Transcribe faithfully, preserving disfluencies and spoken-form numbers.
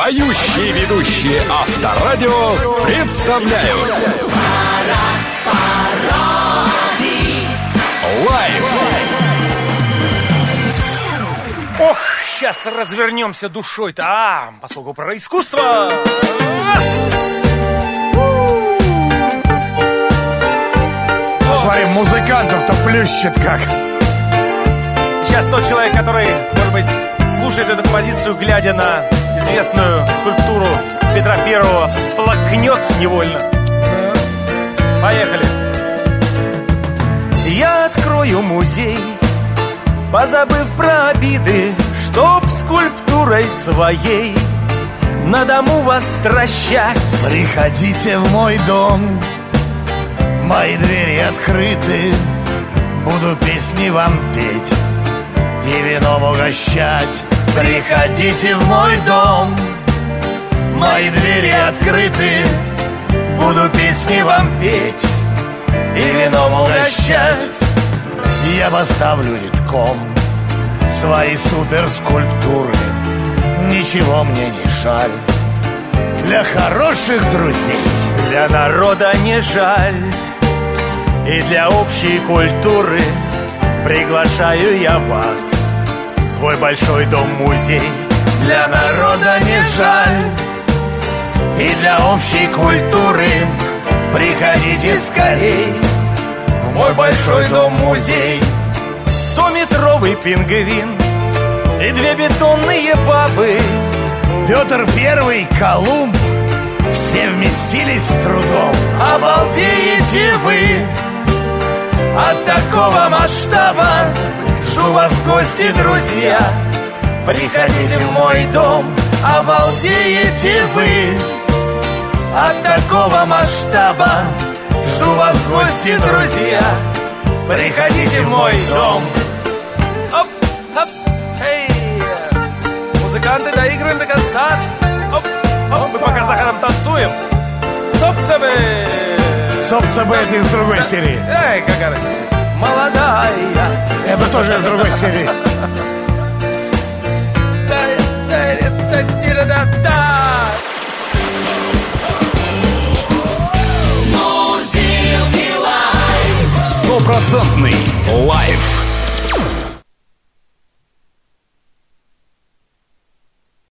Поющие ведущие Авторадио представляют Лайв. Ох, сейчас развернемся душой-то. А, поскольку про искусство. Смотри, музыкантов-то плющит как. Сейчас тот человек, который, может быть, слушает эту композицию, глядя на известную скульптуру Петра Первого, всплакнет невольно. Поехали. Я открою музей, позабыв про обиды, чтоб скульптурой своей на дому вас стращать. Приходите в мой дом, мои двери открыты, буду песни вам петь и вином угощать. Приходите в мой дом, мои двери открыты, буду песни вам петь и вином угощать. Я поставлю редком свои суперскульптуры, ничего мне не жаль, для хороших друзей, для народа не жаль, и для общей культуры приглашаю я вас в свой большой дом-музей. Для народа не жаль, и для общей культуры приходите скорей в мой большой дом-музей. Стометровый пингвин и две бетонные бабы, Петр Первый, Колумб, все вместились с трудом. Обалдеете вы от такого масштаба? Жду вас в гости, друзья, приходите в мой дом. Обалдеете вы от такого масштаба? Жду вас в гости, друзья, приходите в мой дом. Оп, оп, эй. Музыканты доиграем до конца. Оп, оп. Мы пока с Захаром танцуем. Цоп-цабы. Цоп-цабы — это из другой серии. Эй, какая разница. Молодая. Это тоже из другой серии. Стопроцентный лайв.